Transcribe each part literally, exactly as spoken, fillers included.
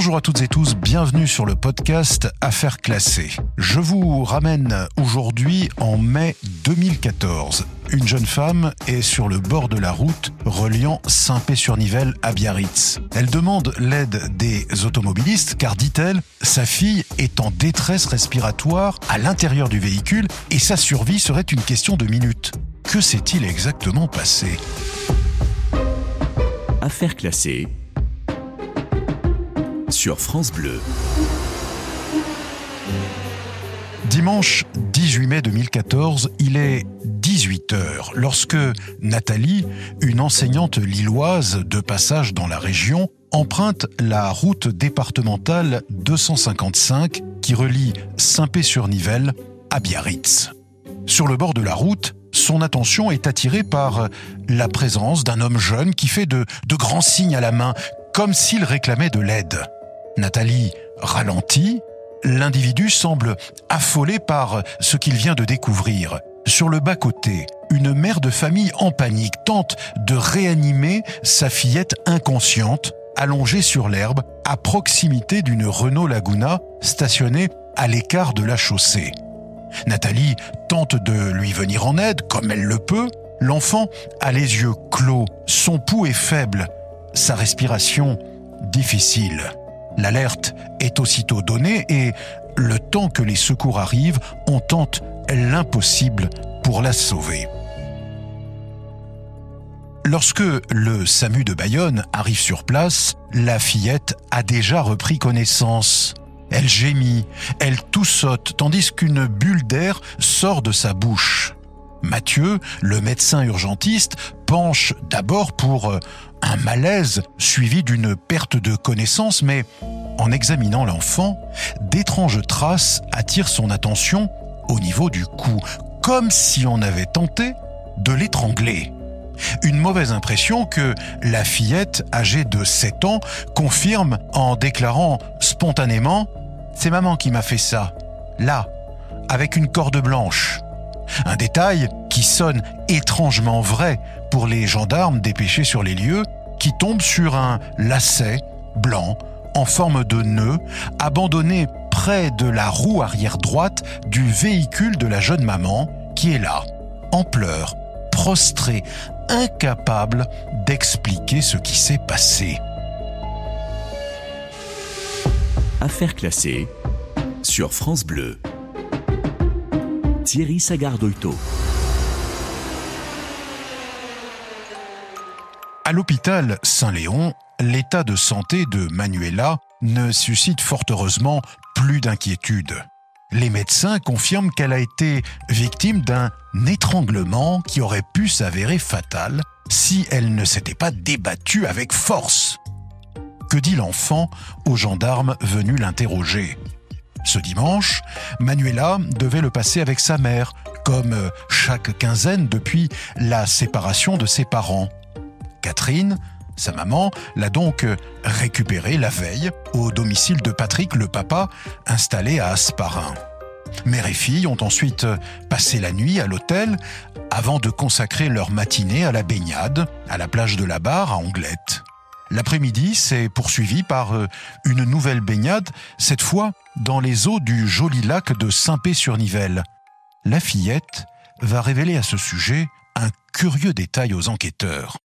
Bonjour à toutes et tous, bienvenue sur le podcast Affaires classées. Je vous ramène aujourd'hui en mai deux mille quatorze. Une jeune femme est sur le bord de la route reliant Saint-Pé-sur-Nivelle à Biarritz. Elle demande l'aide des automobilistes car, dit-elle, sa fille est en détresse respiratoire à l'intérieur du véhicule et sa survie serait une question de minutes. Que s'est-il exactement passé ? Affaires classées sur France Bleu. Dimanche dix-huit mai deux mille quatorze, il est dix-huit heures lorsque Nathalie, une enseignante lilloise de passage dans la région, emprunte la route départementale deux cent cinquante-cinq qui relie Saint-Pé-sur-Nivelle à Biarritz. Sur le bord de la route, son attention est attirée par la présence d'un homme jeune qui fait de, de grands signes à la main, comme s'il réclamait de l'aide. Nathalie ralentit. L'individu semble affolé par ce qu'il vient de découvrir. Sur le bas-côté, une mère de famille en panique tente de réanimer sa fillette inconsciente, allongée sur l'herbe, à proximité d'une Renault Laguna stationnée à l'écart de la chaussée. Nathalie tente de lui venir en aide comme elle le peut. L'enfant a les yeux clos, son pouls est faible, sa respiration difficile. L'alerte est aussitôt donnée et, le temps que les secours arrivent, on tente l'impossible pour la sauver. Lorsque le SAMU de Bayonne arrive sur place, la fillette a déjà repris connaissance. Elle gémit, elle toussote, tandis qu'une bulle d'air sort de sa bouche. Mathieu, le médecin urgentiste, penche d'abord pour un malaise suivi d'une perte de connaissance, mais en examinant l'enfant, d'étranges traces attirent son attention au niveau du cou, comme si on avait tenté de l'étrangler. Une mauvaise impression que la fillette, âgée de sept ans, confirme en déclarant spontanément « C'est maman qui m'a fait ça, là, avec une corde blanche ». Un détail qui sonne étrangement vrai pour les gendarmes dépêchés sur les lieux, qui tombent sur un lacet blanc en forme de nœud, abandonné près de la roue arrière droite du véhicule de la jeune maman, qui est là, en pleurs, prostrée, incapable d'expliquer ce qui s'est passé. Affaires classées sur France Bleu. Thierry Sagardolto. À l'hôpital Saint-Léon, l'état de santé de Manuela ne suscite fort heureusement plus d'inquiétude. Les médecins confirment qu'elle a été victime d'un étranglement qui aurait pu s'avérer fatal si elle ne s'était pas débattue avec force. Que dit l'enfant aux gendarmes venus l'interroger ? Ce dimanche, Manuela devait le passer avec sa mère, comme chaque quinzaine depuis la séparation de ses parents. Catherine, sa maman, l'a donc récupéré la veille au domicile de Patrick, le papa, installé à Hasparren. Mère et fille ont ensuite passé la nuit à l'hôtel avant de consacrer leur matinée à la baignade à la plage de la Barre à Anglette. L'après-midi s'est poursuivi par une nouvelle baignade, cette fois dans les eaux du joli lac de Saint-Pé-sur-Nivelle. La fillette va révéler à ce sujet un curieux détail aux enquêteurs.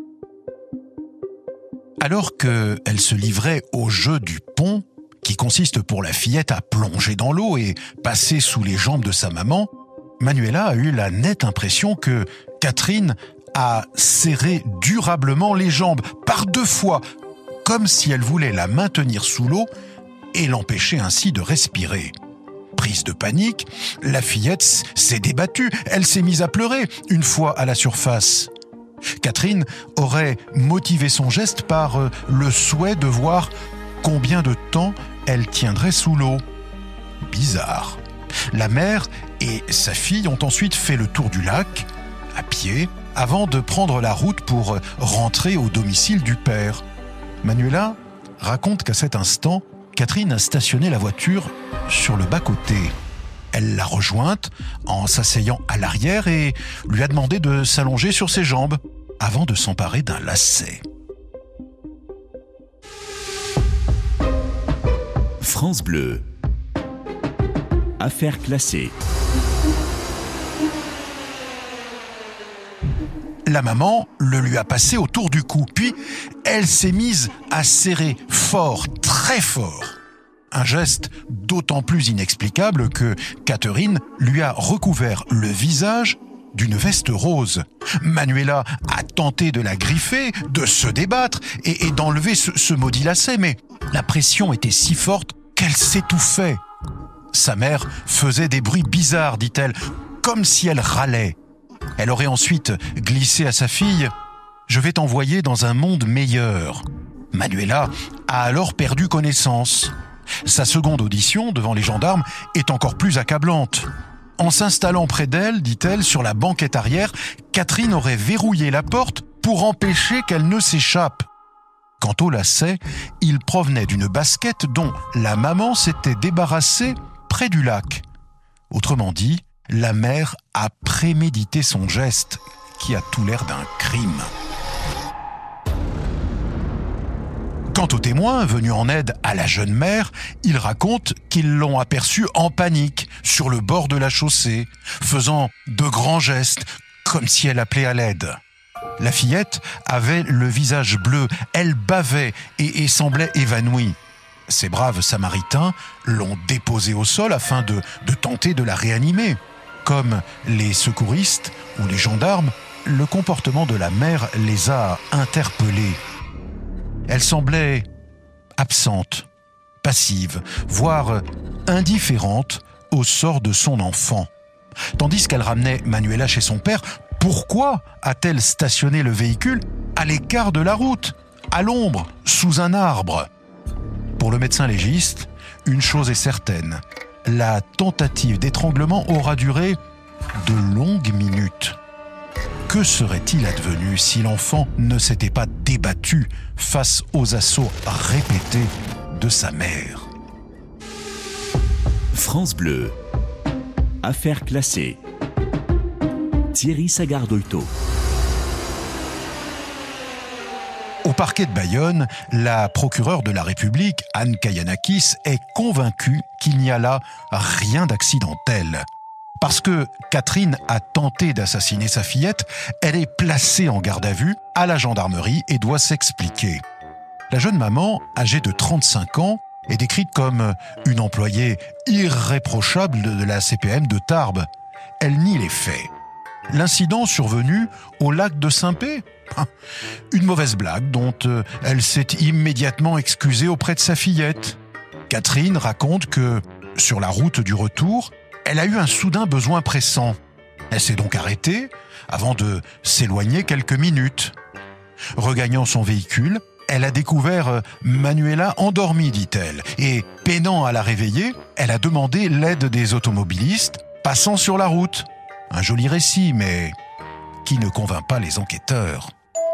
Alors qu'elle se livrait au jeu du pont, qui consiste pour la fillette à plonger dans l'eau et passer sous les jambes de sa maman, Manuela a eu la nette impression que Catherine a serré durablement les jambes par deux fois, comme si elle voulait la maintenir sous l'eau et l'empêcher ainsi de respirer. Prise de panique, la fillette s'est débattue, elle s'est mise à pleurer une fois à la surface. Catherine aurait motivé son geste par le souhait de voir combien de temps elle tiendrait sous l'eau. Bizarre. La mère et sa fille ont ensuite fait le tour du lac, à pied, avant de prendre la route pour rentrer au domicile du père. Manuela raconte qu'à cet instant, Catherine a stationné la voiture sur le bas-côté. Elle l'a rejointe en s'asseyant à l'arrière et lui a demandé de s'allonger sur ses jambes avant de s'emparer d'un lacet. France Bleu. Affaires classées. La maman le lui a passé autour du cou, puis elle s'est mise à serrer fort, très fort. Un geste d'autant plus inexplicable que Catherine lui a recouvert le visage d'une veste rose. Manuela a tenté de la griffer, de se débattre et, et d'enlever ce, ce maudit lacet, mais la pression était si forte qu'elle s'étouffait. Sa mère faisait des bruits bizarres, dit-elle, comme si elle râlait. Elle aurait ensuite glissé à sa fille « Je vais t'envoyer dans un monde meilleur ». Manuela a alors perdu connaissance. Sa seconde audition devant les gendarmes est encore plus accablante. En s'installant près d'elle, dit-elle, sur la banquette arrière, Catherine aurait verrouillé la porte pour empêcher qu'elle ne s'échappe. Quant au lacet, il provenait d'une basket dont la maman s'était débarrassée près du lac. Autrement dit, la mère a prémédité son geste, qui a tout l'air d'un crime. Quant aux témoins venus en aide à la jeune mère, ils racontent qu'ils l'ont aperçue en panique sur le bord de la chaussée, faisant de grands gestes, comme si elle appelait à l'aide. La fillette avait le visage bleu, elle bavait et, et semblait évanouie. Ces braves Samaritains l'ont déposée au sol afin de, de tenter de la réanimer. Comme les secouristes ou les gendarmes, le comportement de la mère les a interpellés. Elle semblait absente, passive, voire indifférente au sort de son enfant. Tandis qu'elle ramenait Manuela chez son père, pourquoi a-t-elle stationné le véhicule à l'écart de la route, à l'ombre, sous un arbre ? Pour le médecin légiste, une chose est certaine, la tentative d'étranglement aura duré de longues minutes. Que serait-il advenu si l'enfant ne s'était pas débattu face aux assauts répétés de sa mère ? France Bleu. Affaires classées. Thierry Sagardoito. Au parquet de Bayonne, la procureure de la République, Anne Kayanakis, est convaincue qu'il n'y a là rien d'accidentel. Parce que Catherine a tenté d'assassiner sa fillette, elle est placée en garde à vue à la gendarmerie et doit s'expliquer. La jeune maman, âgée de trente-cinq ans, est décrite comme une employée irréprochable de la C P M de Tarbes. Elle nie les faits. L'incident survenu au lac de Saint-Pé, une mauvaise blague dont elle s'est immédiatement excusée auprès de sa fillette. Catherine raconte que, sur la route du retour, elle a eu un soudain besoin pressant. Elle s'est donc arrêtée avant de s'éloigner quelques minutes. Regagnant son véhicule, elle a découvert Manuela endormie, dit-elle, et peinant à la réveiller, elle a demandé l'aide des automobilistes passant sur la route. Un joli récit, mais qui ne convainc pas les enquêteurs.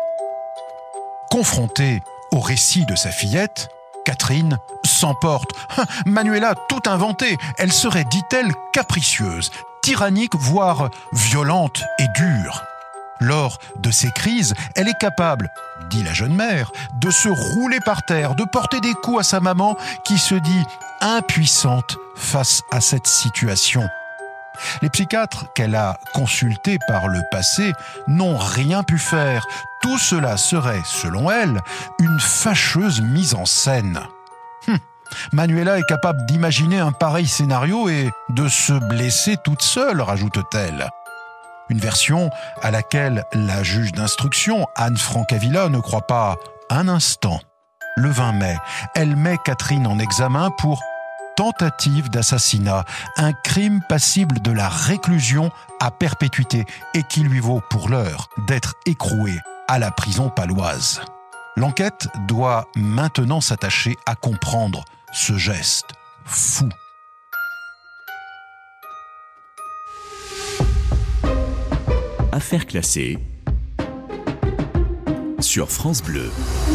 Confrontée au récit de sa fillette, Catherine s'emporte. Manuela a tout inventé. Elle serait, dit-elle, capricieuse, tyrannique, voire violente et dure. Lors de ces crises, elle est capable, dit la jeune mère, de se rouler par terre, de porter des coups à sa maman qui se dit impuissante face à cette situation. Les psychiatres qu'elle a consultés par le passé n'ont rien pu faire. Tout cela serait, selon elle, une fâcheuse mise en scène. Hum. Manuela est capable d'imaginer un pareil scénario et de se blesser toute seule, rajoute-t-elle. Une version à laquelle la juge d'instruction, Anne Francavilla, ne croit pas un instant. Le vingt mai, elle met Catherine en examen pour tentative d'assassinat, un crime passible de la réclusion à perpétuité et qui lui vaut pour l'heure d'être écrouée à la prison paloise. L'enquête doit maintenant s'attacher à comprendre ce geste fou. Affaires classées sur France Bleu.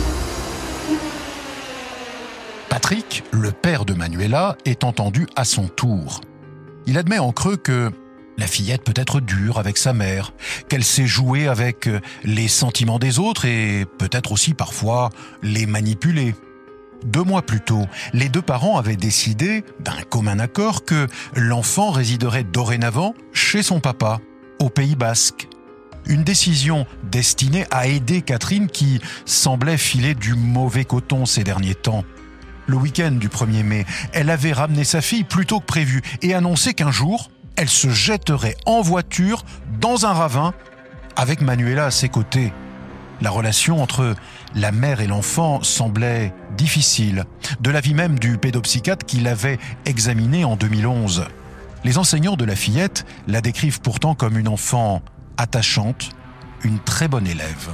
Patrick, le père de Manuela, est entendu à son tour. Il admet en creux que la fillette peut être dure avec sa mère, qu'elle sait jouer avec les sentiments des autres et peut-être aussi parfois les manipuler. Deux mois plus tôt, les deux parents avaient décidé, d'un commun accord, que l'enfant résiderait dorénavant chez son papa, au Pays Basque. Une décision destinée à aider Catherine qui semblait filer du mauvais coton ces derniers temps. Le week-end du premier mai, elle avait ramené sa fille plus tôt que prévu et annoncé qu'un jour, elle se jetterait en voiture dans un ravin avec Manuela à ses côtés. La relation entre la mère et l'enfant semblait difficile, de l'avis même du pédopsychiatre qui l'avait examinée en deux mille onze. Les enseignants de la fillette la décrivent pourtant comme une enfant attachante, une très bonne élève.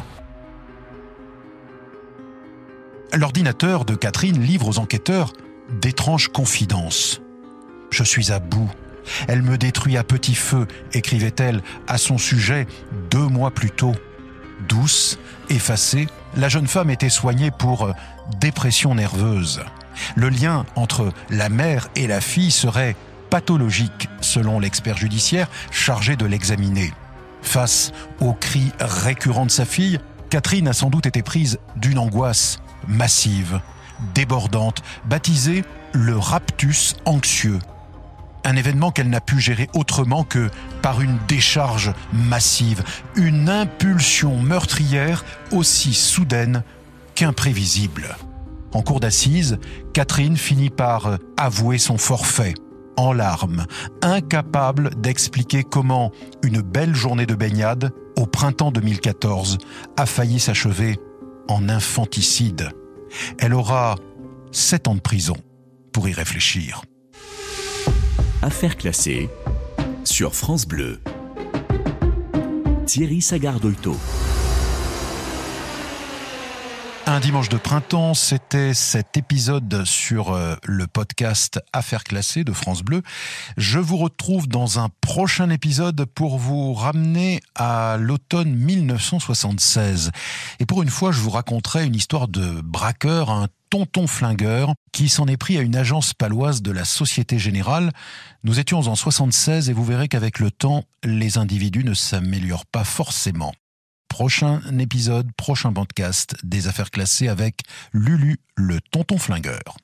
L'ordinateur de Catherine livre aux enquêteurs d'étranges confidences. « Je suis à bout. Elle me détruit à petit feu », écrivait-elle à son sujet deux mois plus tôt. Douce, effacée, la jeune femme était soignée pour dépression nerveuse. Le lien entre la mère et la fille serait pathologique, selon l'expert judiciaire chargé de l'examiner. Face aux cris récurrents de sa fille, Catherine a sans doute été prise d'une angoisse massive, débordante, baptisée le raptus anxieux. Un événement qu'elle n'a pu gérer autrement que par une décharge massive, une impulsion meurtrière aussi soudaine qu'imprévisible. En cour d'assises, Catherine finit par avouer son forfait, en larmes, incapable d'expliquer comment une belle journée de baignade, au printemps deux mille quatorze, a failli s'achever en infanticide. Elle aura sept ans de prison pour y réfléchir. Affaires classées sur France Bleu. Thierry Sagard-Doito. Un dimanche de printemps, c'était cet épisode sur euh, le podcast Affaires classées de France Bleu. Je vous retrouve dans un prochain épisode pour vous ramener à l'automne mille neuf cent soixante-seize. Et pour une fois, je vous raconterai une histoire de braqueur, un tonton flingueur qui s'en est pris à une agence paloise de la Société Générale. Nous étions en soixante-seize et vous verrez qu'avec le temps, les individus ne s'améliorent pas forcément. Prochain épisode, prochain podcast des Affaires classées avec Lulu, le tonton flingueur.